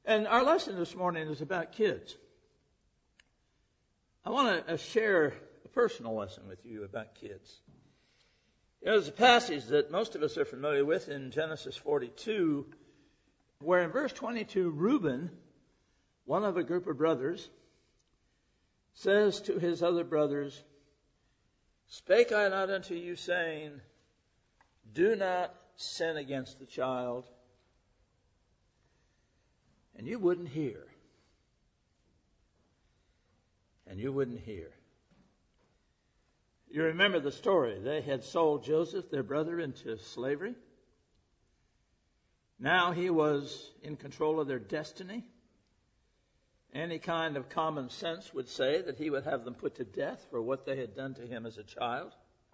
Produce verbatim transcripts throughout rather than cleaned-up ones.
And our lesson this morning is about kids. I want to share a personal lesson with you about kids. There's a passage that most of us are familiar with in Genesis forty-two, where in verse twenty-two, Reuben, one of a group of brothers, says to his other brothers, "Spake I not unto you, saying, do not sin against the child? And you wouldn't hear. And you wouldn't hear." You remember the story. They had sold Joseph, their brother, into slavery. Now he was in control of their destiny. Any kind of common sense would say that he would have them put to death for what they had done to him as a child.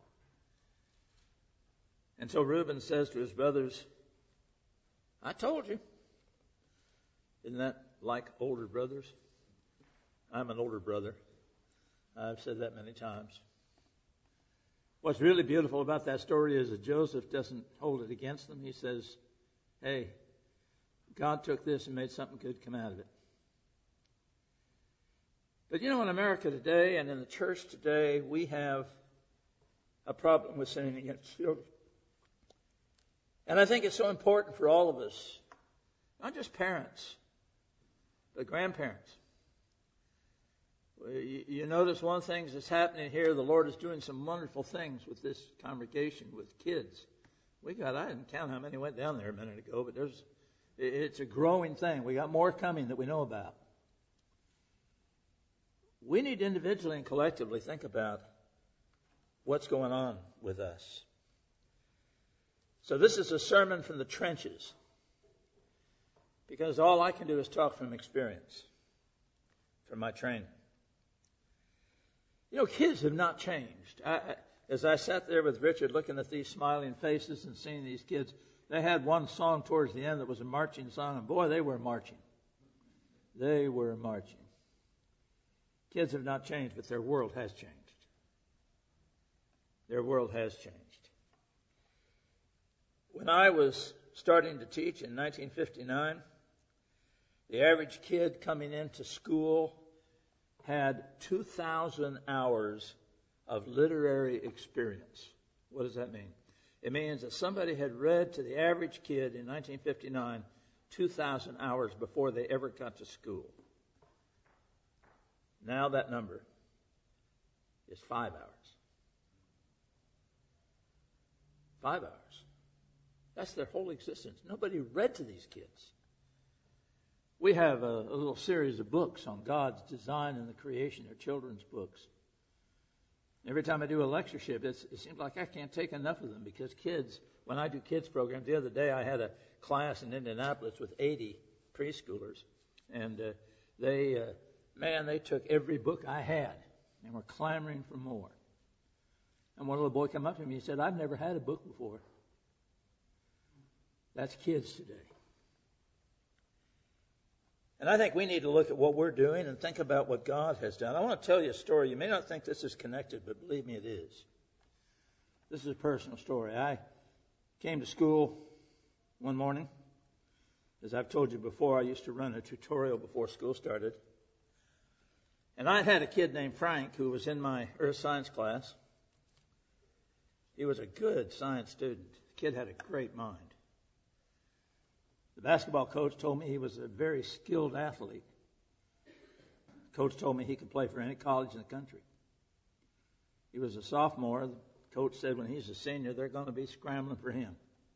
And so Reuben says to his brothers, "I told you." Isn't that like older brothers? I'm an older brother. I've said that many times. What's really beautiful about that story is that Joseph doesn't hold it against them. He says, "Hey, God took this and made something good come out of it." But you know, in America today and in the church today, we have a problem with sinning against children. And I think it's so important for all of us, not just parents, but grandparents. You, you notice one thing that's happening here. The Lord is doing some wonderful things with this congregation, with kids. We got, I didn't count how many went down there a minute ago, but there's, it's a growing thing. We got more coming that we know about. We need individually and collectively think about what's going on with us. So this is a sermon from the trenches, because all I can do is talk from experience, from my training. You know, kids have not changed. I, as I sat there with Richard looking at these smiling faces and seeing these kids, they had one song towards the end that was a marching song, and boy, they were marching. They were marching. Kids have not changed, but their world has changed. Their world has changed. When I was starting to teach in nineteen fifty-nine, the average kid coming into school had two thousand hours of literary experience. What does that mean? It means that somebody had read to the average kid in nineteen fifty-nine two thousand hours before they ever got to school. Now that number is five hours. Five hours. That's their whole existence. Nobody read to these kids. We have a, a little series of books on God's design and the creation. They're children's books. Every time I do a lectureship, it's, it seems like I can't take enough of them, because kids, when I do kids programs, the other day I had a class in Indianapolis with eighty preschoolers, and uh, they, uh, man, they took every book I had and were clamoring for more. And one little boy came up to me and he said, "I've never had a book before." That's kids today. And I think we need to look at what we're doing and think about what God has done. I want to tell you a story. You may not think this is connected, but believe me, it is. This is a personal story. I came to school one morning. As I've told you before, I used to run a tutorial before school started. And I had a kid named Frank who was in my earth science class. He was a good science student. The kid had a great mind. The basketball coach told me he was a very skilled athlete. The coach told me he could play for any college in the country. He was a sophomore. The coach said when he's a senior, they're going to be scrambling for him.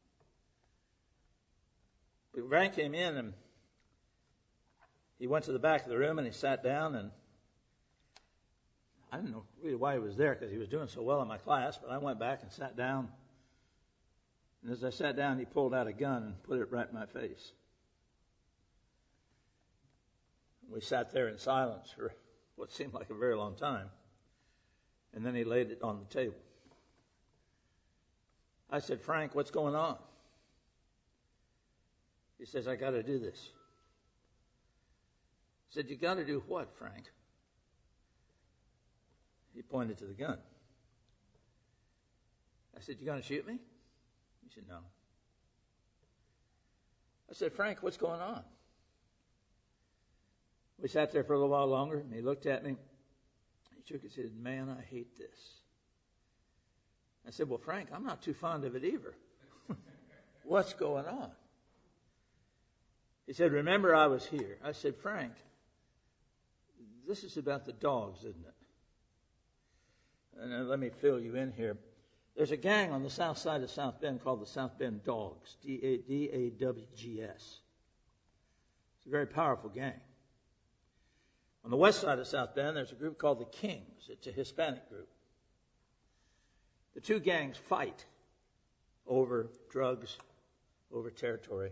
But Frank came in and he went to the back of the room and he sat down, and I didn't know really why he was there, because he was doing so well in my class, but I went back and sat down. And as I sat down, he pulled out a gun and put it right in my face. We sat there in silence for what seemed like a very long time. And then he laid it on the table. I said, "Frank, what's going on?" He says, "I got to do this." I said, "You got to do what, Frank?" He pointed to the gun. I said, "You going to shoot me?" He said, "No." I said, "Frank, what's going on?" We sat there for a little while longer, and he looked at me. He shook his head. Man, I hate this. I said, well, Frank, I'm not too fond of it either. What's going on? He said, remember I was here. I said, Frank, this is about the dogs, isn't it? And uh, let me fill you in here. There's a gang on the south side of South Bend called the South Bend Dogs, D A W G S. It's a very powerful gang. On the west side of South Bend, there's a group called the Kings. It's a Hispanic group. The two gangs fight over drugs, over territory.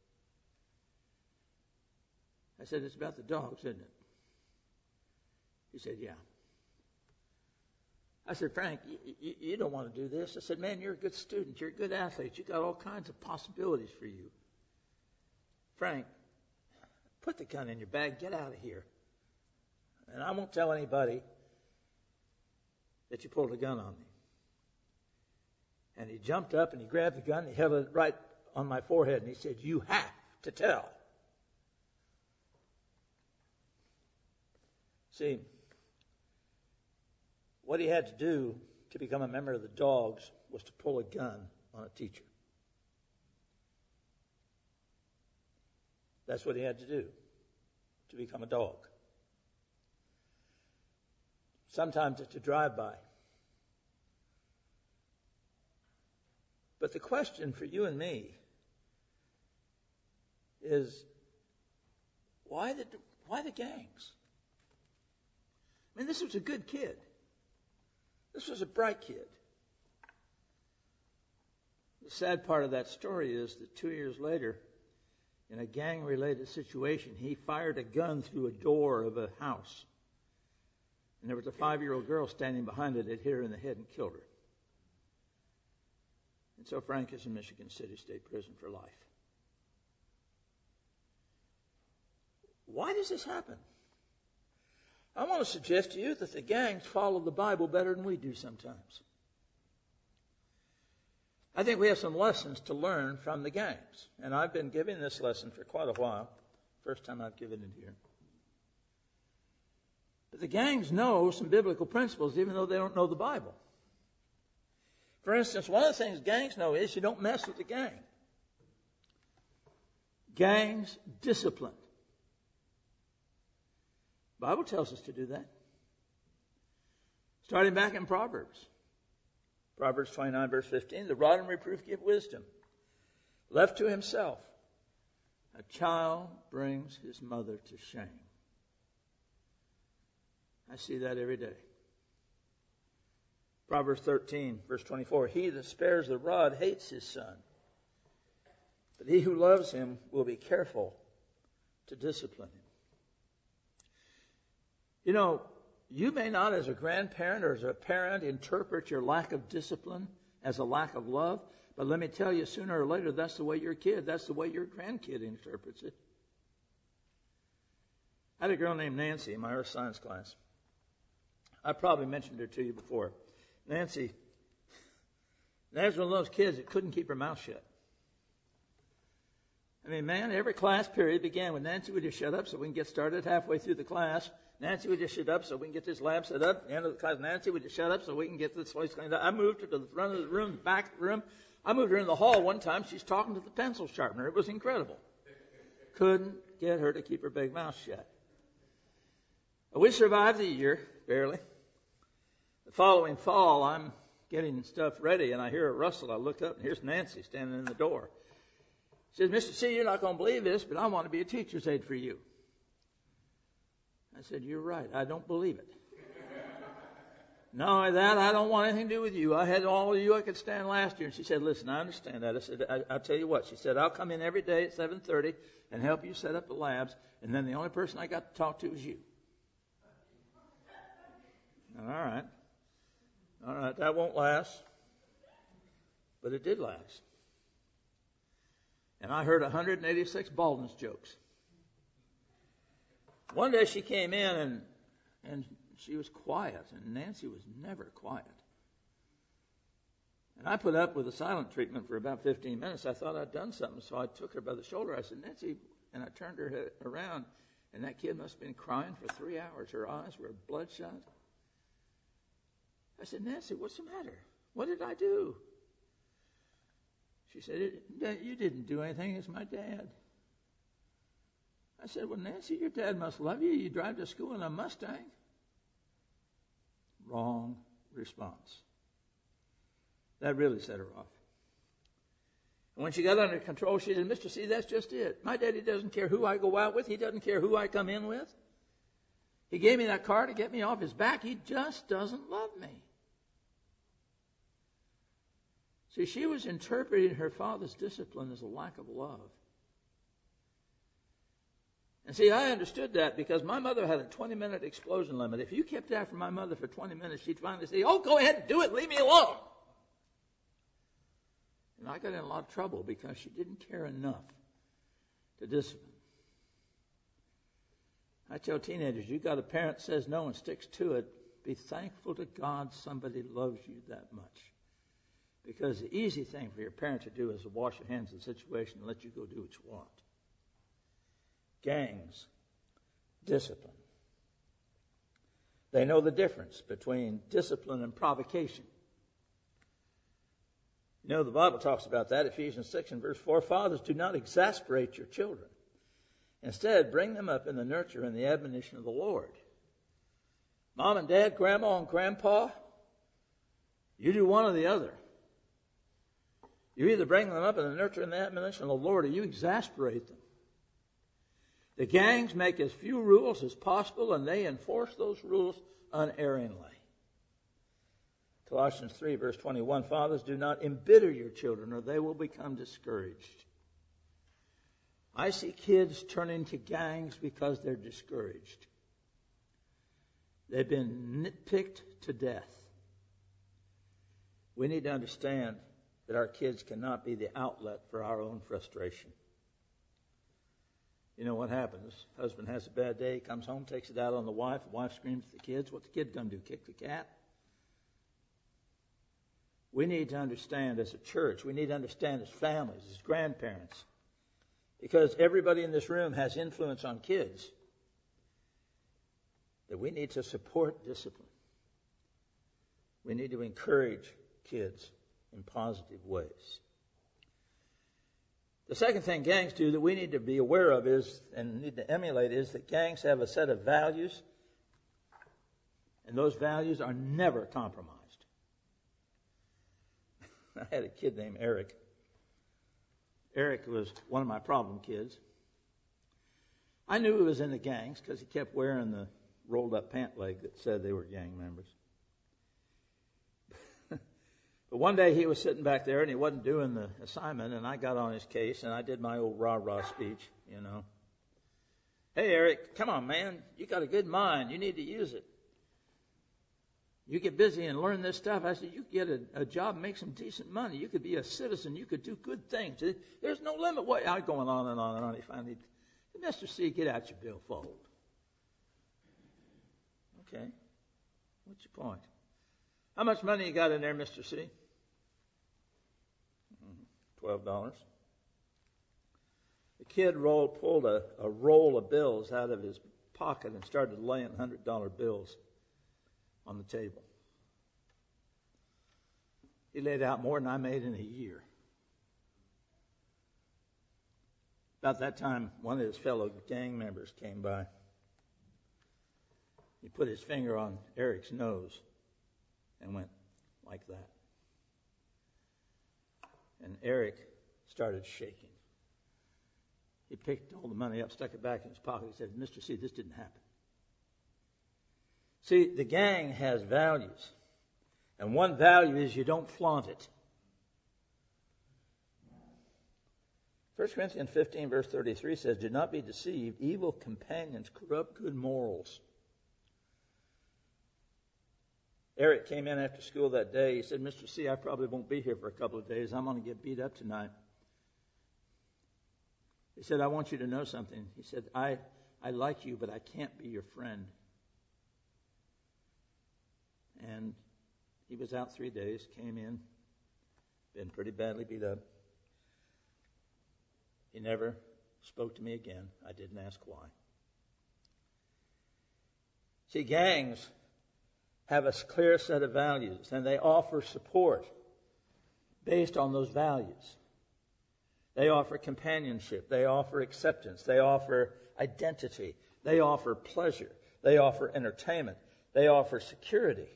I said, it's about the dogs, isn't it? He said, yeah. I said, Frank, you, you, you don't want to do this. I said, man, you're a good student. You're a good athlete. You've got all kinds of possibilities for you. Frank, put the gun in your bag. Get out of here. And I won't tell anybody that you pulled a gun on me. And he jumped up and he grabbed the gun and he held it right on my forehead. And he said, you have to tell. See, what he had to do to become a member of the Dogs was to pull a gun on a teacher. That's what he had to do to become a dog. Sometimes it's a drive-by. But the question for you and me is, why the, why the gangs? I mean, this was a good kid. This was a bright kid. The sad part of that story is that two years later, in a gang-related situation, he fired a gun through a door of a house. And there was a five-year-old girl standing behind it. It hit her in the head and killed her. And so Frank is in Michigan City State Prison for life. Why does this happen? I want to suggest to you that the gangs follow the Bible better than we do sometimes. I think we have some lessons to learn from the gangs. And I've been giving this lesson for quite a while. First time I've given it here. But the gangs know some biblical principles even though they don't know the Bible. For instance, one of the things gangs know is you don't mess with the gang. Gangs discipline. The Bible tells us to do that. Starting back in Proverbs. Proverbs twenty-nine, verse fifteen. The rod and reproof give wisdom. Left to himself, a child brings his mother to shame. I see that every day. Proverbs thirteen, verse twenty-four. He that spares the rod hates his son, but he who loves him will be careful to discipline him. You know, you may not as a grandparent or as a parent interpret your lack of discipline as a lack of love, but let me tell you, sooner or later, that's the way your kid, that's the way your grandkid interprets it. I had a girl named Nancy in my earth science class. I probably mentioned her to you before. Nancy, Nancy was one of those kids that couldn't keep her mouth shut. I mean, man, every class period began with Nancy would just shut up so we can get started halfway through the class. Nancy would just shut up so we can get this lab set up. At the end of the class, Nancy would just shut up so we can get this place cleaned up. I moved her to the front of the room, the back of the room. I moved her in the hall one time. She's talking to the pencil sharpener. It was incredible. Couldn't get her to keep her big mouth shut. We survived the year, barely. The following fall, I'm getting stuff ready, and I hear a rustle. I look up, and here's Nancy standing in the door. She says, Mister C, you're not going to believe this, but I want to be a teacher's aide for you. I said, you're right. I don't believe it. Not only that, I don't want anything to do with you. I had all of you I could stand last year. And she said, listen, I understand that. I said, I, I'll tell you what. She said, I'll come in every day at seven thirty and help you set up the labs, and then the only person I got to talk to is you. All right. All right, that won't last. But it did last. And I heard one hundred eighty-six baldness jokes. One day she came in and and she was quiet, and Nancy was never quiet. And I put up with the silent treatment for about fifteen minutes. I thought I'd done something, so I took her by the shoulder. I said, Nancy, and I turned her head around, And that kid must have been crying for three hours. Her eyes were bloodshot. I said, Nancy, what's the matter? What did I do? She said, you didn't do anything. It's my dad. I said, well, Nancy, your dad must love you. You drive to school in a Mustang. Wrong response. That really set her off. And when she got under control, she said, Mister C, that's just it. My daddy doesn't care who I go out with. He doesn't care who I come in with. He gave me that car to get me off his back. He just doesn't love me. See, she was interpreting her father's discipline as a lack of love. And see, I understood that because my mother had a twenty-minute explosion limit. If you kept after my mother for twenty minutes, she'd finally say, oh, go ahead and do it. Leave me alone. And I got in a lot of trouble because she didn't care enough to discipline. I tell teenagers, you got a parent that says no and sticks to it. Be thankful to God somebody loves you that much. Because the easy thing for your parent to do is to wash your hands of the situation and let you go do what you want. Gangs, discipline. They know the difference between discipline and provocation. You know, the Bible talks about that, Ephesians six and verse four. Fathers, do not exasperate your children. Instead, bring them up in the nurture and the admonition of the Lord. Mom and Dad, Grandma and Grandpa, you do one or the other. You either bring them up in the nurture and the admonition of the Lord, or you exasperate them. The gangs make as few rules as possible, and they enforce those rules unerringly. Colossians three, verse twenty-one, fathers, do not embitter your children, or they will become discouraged. I see kids turning to gangs because they're discouraged. They've been nitpicked to death. We need to understand that our kids cannot be the outlet for our own frustration. You know what happens? Husband has a bad day, comes home, takes it out on the wife. The wife screams at the kids. What's the kid going to do? Kick the cat? We need to understand as a church, we need to understand as families, as grandparents, because everybody in this room has influence on kids, that we need to support discipline. We need to encourage kids in positive ways. The second thing gangs do that we need to be aware of is, and need to emulate, is that gangs have a set of values, and those values are never compromised. I had a kid named Eric. Eric was one of my problem kids. I knew he was in the gangs because he kept wearing the rolled-up pant leg that said they were gang members. But one day he was sitting back there and he wasn't doing the assignment, and I got on his case and I did my old rah-rah speech, you know. Hey, Eric, come on, man. You got a good mind. You need to use it. You get busy and learn this stuff. I said, you get a, a job and make some decent money. You could be a citizen. You could do good things. There's no limit. What I'm going on and on and on. He finally, Mister C, get out your billfold. Okay. What's your point? How much money you got in there, Mister C? Twelve dollars. The kid rolled, pulled a, a roll of bills out of his pocket and started laying hundred dollar bills on the table. He laid out more than I made in a year. About that time, one of his fellow gang members came by. He put his finger on Eric's nose and went like that. And Eric started shaking. He picked all the money up, stuck it back in his pocket. He said, Mister C, this didn't happen. See, the gang has values. And one value is you don't flaunt it. First Corinthians fifteen, verse thirty-three says, do not be deceived. Evil companions corrupt good morals. Eric came in after school that day. He said, Mister C, I probably won't be here for a couple of days. I'm going to get beat up tonight. He said, I want you to know something. He said, I, I like you, but I can't be your friend. And he was out three days, came in, been pretty badly beat up. He never spoke to me again. I didn't ask why. See, gangs have a clear set of values, and they offer support based on those values. They offer companionship. They offer acceptance. They offer identity. They offer pleasure. They offer entertainment. They offer security.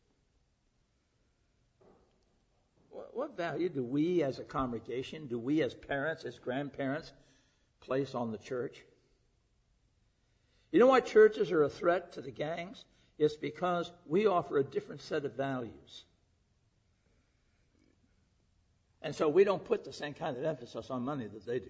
What value do we as a congregation, do we as parents, as grandparents, place on the church? You know why churches are a threat to the gangs? It's because we offer a different set of values. And so we don't put the same kind of emphasis on money that they do.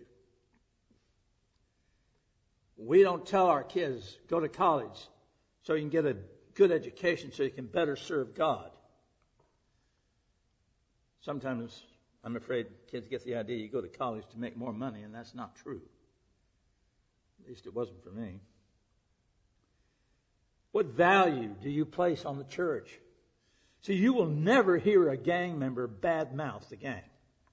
We don't tell our kids, go to college so you can get a good education so you can better serve God. Sometimes I'm afraid kids get the idea you go to college to make more money, and that's not true. At least it wasn't for me. What value do you place on the church? See, you will never hear a gang member badmouth the gang.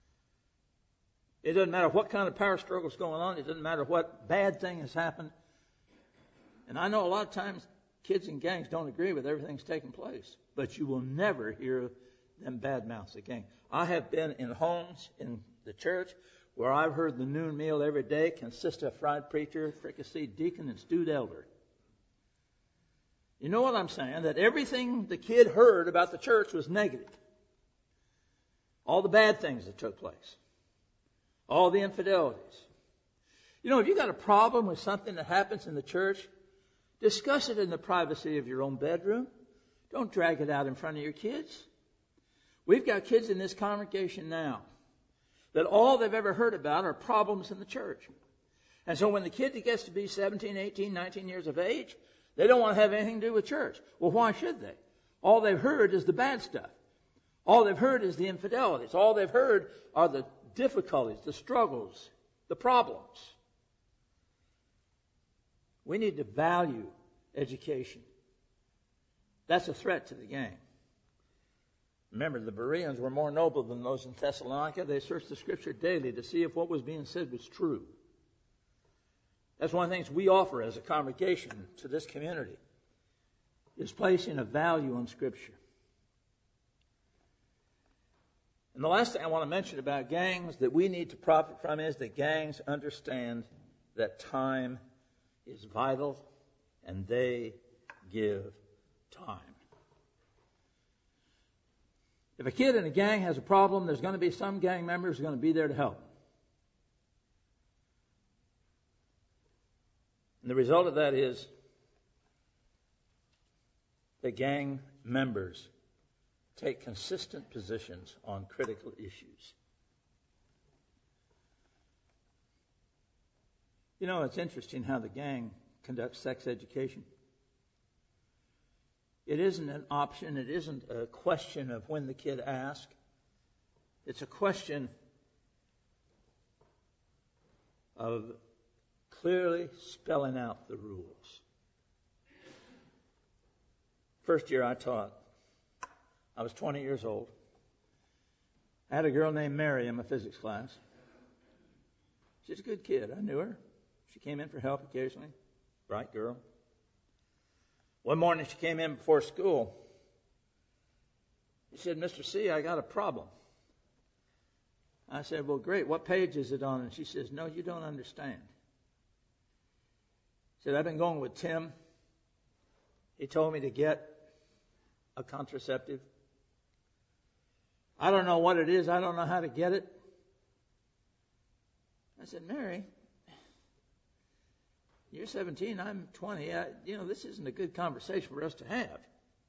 It doesn't matter what kind of power struggle is going on. It doesn't matter what bad thing has happened. And I know a lot of times kids in gangs don't agree with everything that's taking place. But you will never hear them badmouth the gang. I have been in homes in the church where I've heard the noon meal every day consists of fried preacher, fricasseed deacon, and stewed elder. You know what I'm saying? That everything the kid heard about the church was negative. All the bad things that took place. All the infidelities. You know, if you've got a problem with something that happens in the church, discuss it in the privacy of your own bedroom. Don't drag it out in front of your kids. We've got kids in this congregation now that all they've ever heard about are problems in the church. And so when the kid gets to be seventeen, eighteen, nineteen years of age, they don't want to have anything to do with church. Well, why should they? All they've heard is the bad stuff. All they've heard is the infidelities. All they've heard are the difficulties, the struggles, the problems. We need to value education. That's a threat to the gang. Remember, the Bereans were more noble than those in Thessalonica. They searched the Scripture daily to see if what was being said was true. That's one of the things we offer as a congregation to this community, is placing a value on Scripture. And the last thing I want to mention about gangs that we need to profit from is that gangs understand that time is vital, and they give time. If a kid in a gang has a problem, there's going to be some gang members who are going to be there to help. And the result of that is the gang members take consistent positions on critical issues. You know, it's interesting how the gang conducts sex education. It isn't an option. It isn't a question of when the kid asks. It's a question of clearly spelling out the rules. First year I taught, I was twenty years old. I had a girl named Mary in my physics class. She's a good kid. I knew her. She came in for help occasionally. Bright girl. One morning she came in before school. She said, Mister C, I got a problem. I said, well, great. What page is it on? And she says, no, you don't understand. She said, I've been going with Tim. He told me to get a contraceptive. I don't know what it is. I don't know how to get it. I said, Mary, you're seventeen, I'm twenty. I, you know, this isn't a good conversation for us to have.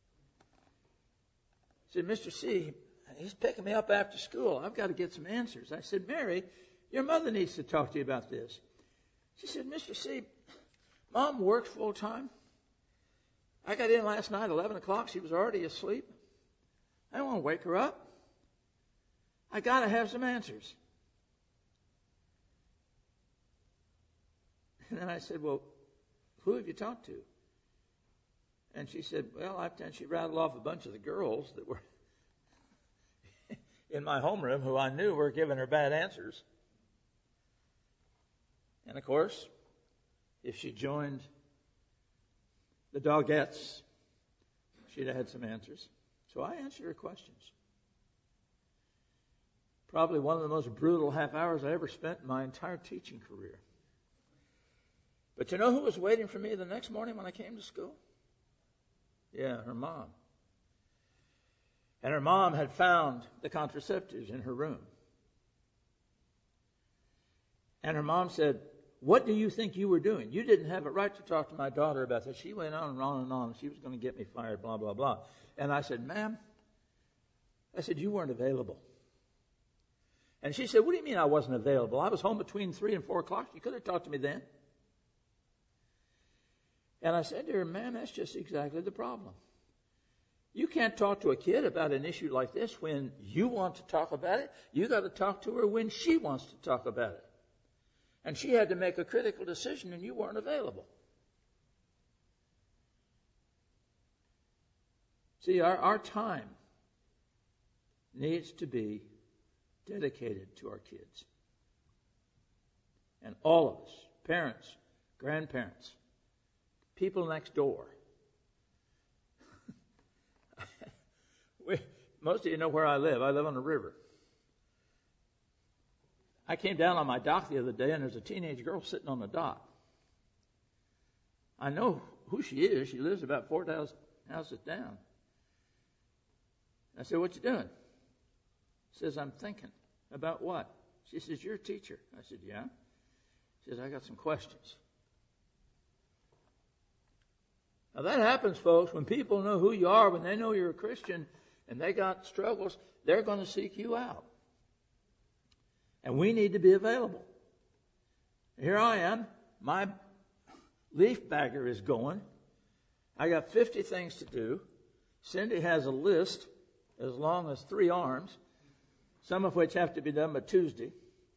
She said, Mister C, he's picking me up after school. I've got to get some answers. I said, Mary, your mother needs to talk to you about this. She said, Mister C, Mom works full time. I got in last night, eleven o'clock. She was already asleep. I don't want to wake her up. I got to have some answers. And then I said, well, who have you talked to? And she said, well, I've, and she rattled off a bunch of the girls that were in my homeroom who I knew were giving her bad answers. And of course, if she joined the dogettes, she'd have had some answers. So I answered her questions. Probably one of the most brutal half hours I ever spent in my entire teaching career. But you know who was waiting for me the next morning when I came to school? Yeah, her mom. And her mom had found the contraceptives in her room. And her mom said, "What do you think you were doing? You didn't have a right to talk to my daughter about this." She went on and on and on. She was going to get me fired, blah, blah, blah. And I said, "Ma'am," I said, "you weren't available." And she said, "What do you mean I wasn't available? I was home between three and four o'clock. You could have talked to me then." And I said to her, "Ma'am, that's just exactly the problem. You can't talk to a kid about an issue like this when you want to talk about it. You got to talk to her when she wants to talk about it. And she had to make a critical decision, and you weren't available." See, our, our time needs to be dedicated to our kids. And all of us, parents, grandparents, people next door. we, most of you know where I live. I live on the river. I came down on my dock the other day, and there's a teenage girl sitting on the dock. I know who she is. She lives about four thousand houses down. I said, "What you doing?" She says, "I'm thinking." "About what?" She says, "You're a teacher." I said, "Yeah." She says, "I got some questions." Now that happens, folks, when people know who you are, when they know you're a Christian and they got struggles, they're going to seek you out. And we need to be available. Here I am. My leaf bagger is going. I got fifty things to do. Cindy has a list as long as three arms, some of which have to be done by Tuesday.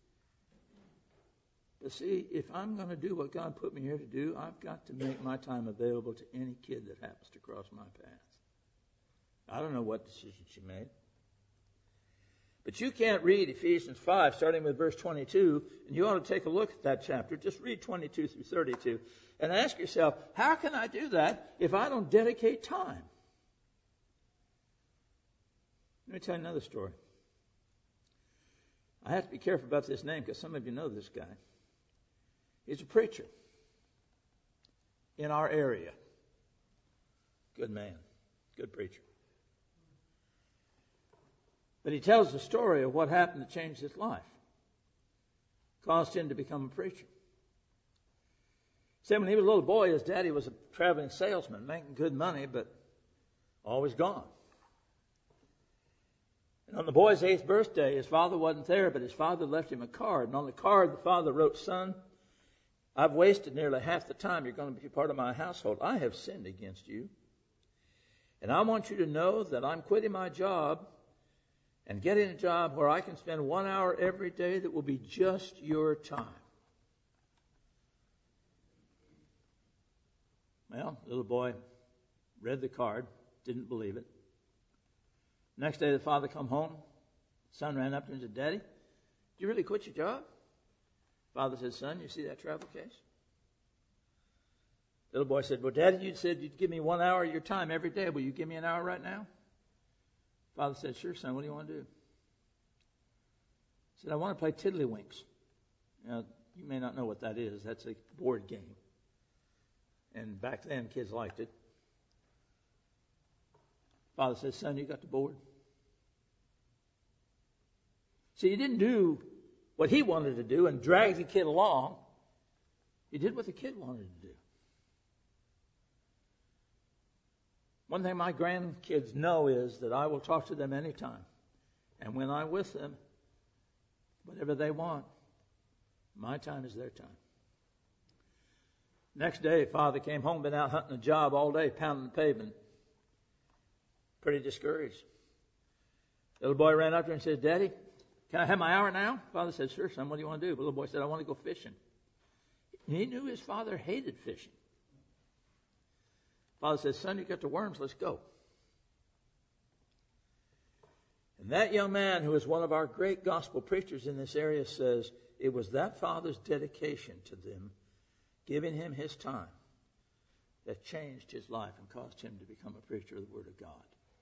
But see, if I'm going to do what God put me here to do, I've got to make my time available to any kid that happens to cross my path. I don't know what decision she made. But you can't read Ephesians five, starting with verse twenty-two, and you ought to take a look at that chapter. Just read twenty-two through thirty-two, and ask yourself, how can I do that if I don't dedicate time? Let me tell you another story. I have to be careful about this name because some of you know this guy. He's a preacher in our area. Good man, good preacher. But he tells the story of what happened to change his life. Caused him to become a preacher. He said when he was a little boy, his daddy was a traveling salesman, making good money, but always gone. And on the boy's eighth birthday, his father wasn't there, but his father left him a card. And on the card, the father wrote, "Son, I've wasted nearly half the time you're going to be part of my household. I have sinned against you. And I want you to know that I'm quitting my job and getting a job where I can spend one hour every day that will be just your time." Well, the little boy read the card, didn't believe it. Next day, the father come home. The son ran up to him and said, "Daddy, did you really quit your job?" Father said, "Son, you see that travel case?" The little boy said, "Well, Daddy, you said you'd give me one hour of your time every day. Will you give me an hour right now?" Father said, "Sure, son. What do you want to do?" He said, "I want to play Tiddlywinks." Now, you may not know what that is. That's a board game. And back then, kids liked it. Father said, "Son, you got the board?" See, he didn't do what he wanted to do and drag the kid along. He did what the kid wanted to do. One thing my grandkids know is that I will talk to them anytime. And when I'm with them, whatever they want, my time is their time. Next day, father came home, been out hunting a job all day, pounding the pavement. Pretty discouraged. The little boy ran up to her and said, "Daddy, can I have my hour now?" Father said, "Sure, son. What do you want to do?" The little boy said, "I want to go fishing." He knew his father hated fishing. Father said, "Son, you got the worms. Let's go." And that young man, who is one of our great gospel preachers in this area, says it was that father's dedication to them, giving him his time, that changed his life and caused him to become a preacher of the Word of God.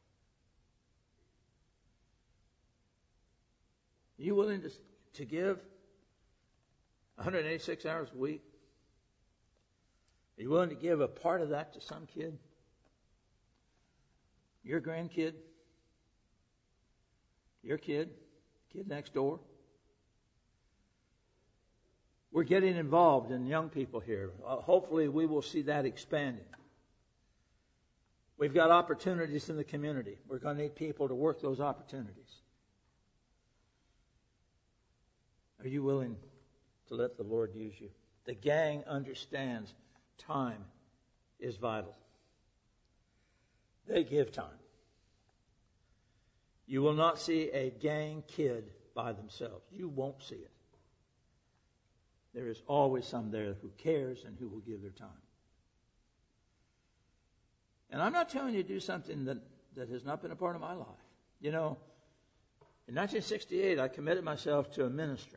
Are you willing to, to give one hundred eighty-six hours a week? Are you willing to give a part of that to some kid? Your grandkid? Your kid? Kid next door? We're getting involved in young people here. Uh, hopefully we will see that expanding. We've got opportunities in the community. We're going to need people to work those opportunities. Are you willing to let the Lord use you? The gang understands time is vital. They give time. You will not see a gang kid by themselves. You won't see it. There is always some there who cares and who will give their time. And I'm not telling you to do something that, that has not been a part of my life. You know, in nineteen sixty-eight, I committed myself to a ministry.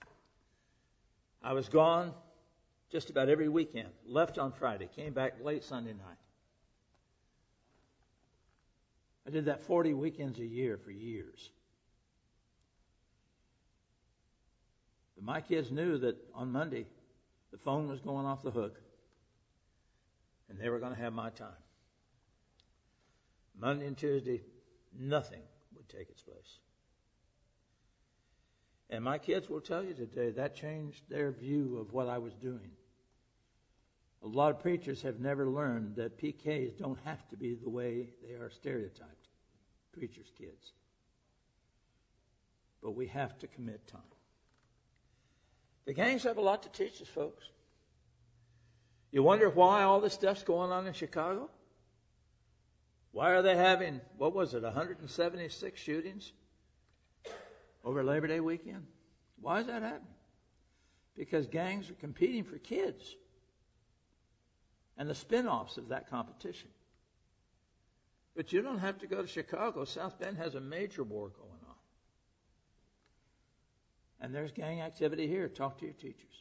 I was gone just about every weekend, left on Friday, came back late Sunday night. I did that forty weekends a year for years. But my kids knew that on Monday, the phone was going off the hook, and they were going to have my time. Monday and Tuesday, nothing would take its place. And my kids will tell you today that changed their view of what I was doing. A lot of preachers have never learned that P Ks don't have to be the way they are stereotyped, preachers' kids. But we have to commit time. The gangs have a lot to teach us, folks. You wonder why all this stuff's going on in Chicago? Why are they having, what was it, one hundred seventy-six shootings over Labor Day weekend? Why is that happening? Because gangs are competing for kids and the spin-offs of that competition. But you don't have to go to Chicago. South Bend has a major war going on. And there's gang activity here. Talk to your teachers.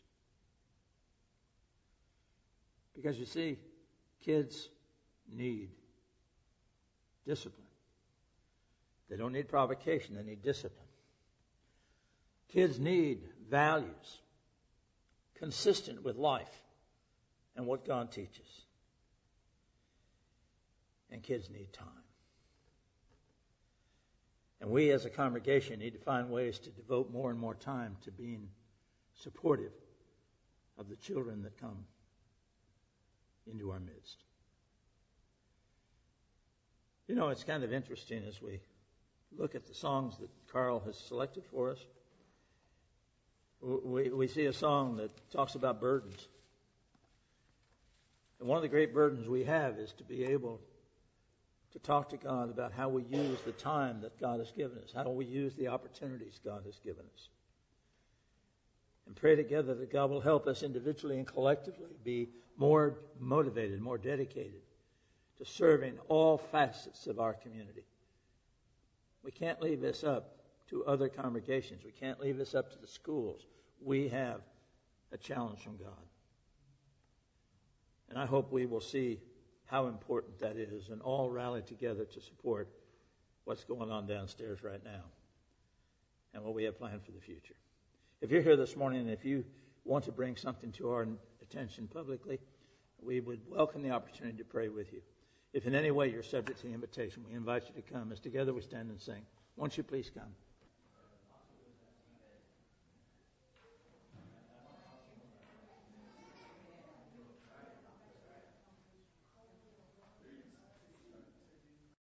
Because you see, kids need discipline. They don't need provocation. They need discipline. Kids need values consistent with life and what God teaches. And kids need time. And we as a congregation need to find ways to devote more and more time to being supportive of the children that come into our midst. You know, it's kind of interesting as we look at the songs that Carl has selected for us. We, we see a song that talks about burdens. And one of the great burdens we have is to be able to talk to God about how we use the time that God has given us, how we use the opportunities God has given us. And pray together that God will help us individually and collectively be more motivated, more dedicated to serving all facets of our community. We can't leave this up to other congregations. We can't leave this up to the schools. We have a challenge from God. And I hope we will see how important that is and all rally together to support what's going on downstairs right now and what we have planned for the future. If you're here this morning and if you want to bring something to our attention publicly, we would welcome the opportunity to pray with you. If in any way you're subject to the invitation, we invite you to come as together we stand and sing. Won't you please come?